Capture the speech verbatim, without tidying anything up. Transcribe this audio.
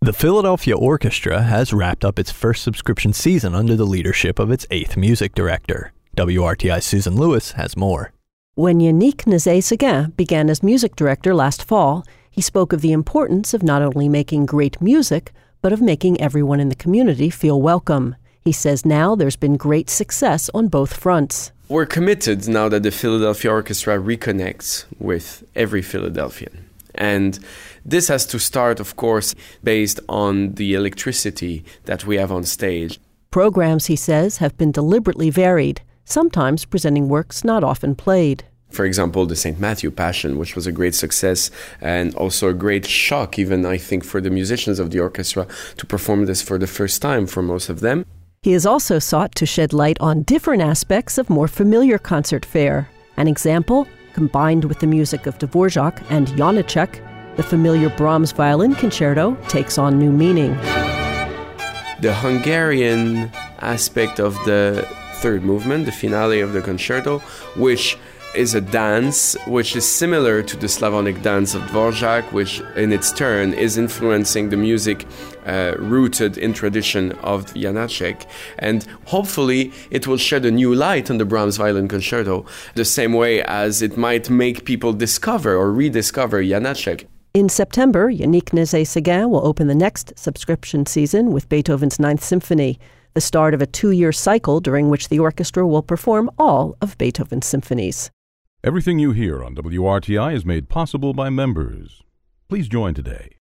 The Philadelphia Orchestra has wrapped up its first subscription season under the leadership of its eighth music director. W R T I's Susan Lewis has more. When Yannick Nézet-Séguin began as music director last fall, he spoke of the importance of not only making great music, but of making everyone in the community feel welcome. He says now there's been great success on both fronts. We're committed now that the Philadelphia Orchestra reconnects with every Philadelphian. And this has to start, of course, based on the electricity that we have on stage. Programs, he says, have been deliberately varied, sometimes presenting works not often played. For example, the Saint Matthew Passion, which was a great success and also a great shock, even, I think, for the musicians of the orchestra to perform this for the first time for most of them. He has also sought to shed light on different aspects of more familiar concert fare. An example, combined with the music of Dvorak and Janáček, the familiar Brahms violin concerto takes on new meaning. The Hungarian aspect of the third movement, the finale of the concerto, which is a dance which is similar to the Slavonic dance of Dvorak, which in its turn is influencing the music uh, rooted in tradition of Janáček. And hopefully it will shed a new light on the Brahms violin concerto, the same way as it might make people discover or rediscover Janáček. In September, Yannick Nézet-Séguin will open the next subscription season with Beethoven's Ninth Symphony, the start of a two-year cycle during which the orchestra will perform all of Beethoven's symphonies. Everything you hear on W R T I is made possible by members. Please join today.